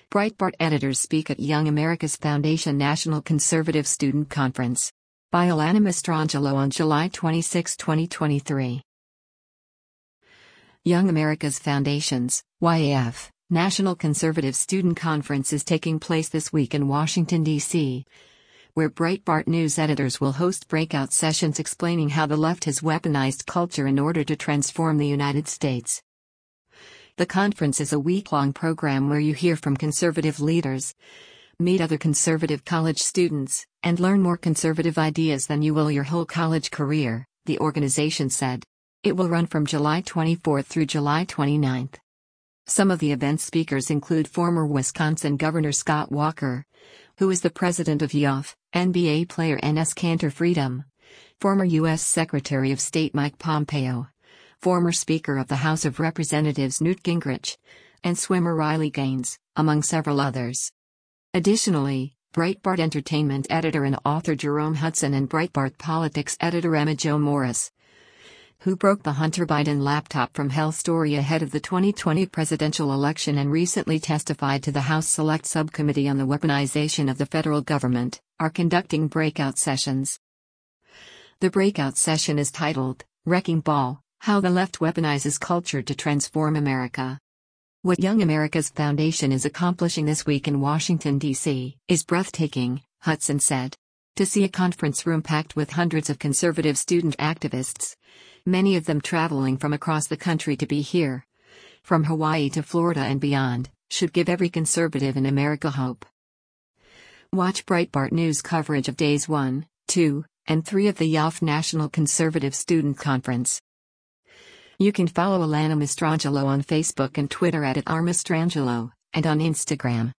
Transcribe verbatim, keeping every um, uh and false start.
Breitbart editors speak at Young America's Foundation National Conservative Student Conference. By Alana Mastrangelo on July twenty-sixth, twenty twenty-three. Young America's Foundation's, Y A F, National Conservative Student Conference is taking place this week in Washington, D C, where Breitbart News editors will host breakout sessions explaining how the left has weaponized culture in order to transform the United States. The conference is a week-long program where you hear from conservative leaders, meet other conservative college students, and learn more conservative ideas than you will your whole college career, the organization said. It will run from July twenty-fourth through July twenty-ninth. Some of the event speakers include former Wisconsin Governor Scott Walker, who is the president of Y A F, N B A player Enes Kanter Freedom, former U S Secretary of State Mike Pompeo, former Speaker of the House of Representatives Newt Gingrich, and swimmer Riley Gaines, among several others. Additionally, Breitbart Entertainment editor and author Jerome Hudson and Breitbart Politics editor Emma Jo Morris, who broke the Hunter Biden laptop from hell story ahead of the twenty twenty presidential election and recently testified to the House Select Subcommittee on the Weaponization of the Federal Government, are conducting breakout sessions. The breakout session is titled, Wrecking Ball: How the Left Weaponizes Culture to Transform America. What Young America's Foundation is accomplishing this week in Washington, D C, is breathtaking, Hudson said. To see a conference room packed with hundreds of conservative student activists, many of them traveling from across the country to be here, from Hawaii to Florida and beyond, should give every conservative in America hope. Watch Breitbart News coverage of days one, two, and three of the Y A F National Conservative Student Conference. You can follow Alana Mastrangelo on Facebook and Twitter at, at r mastrangelo, and on Instagram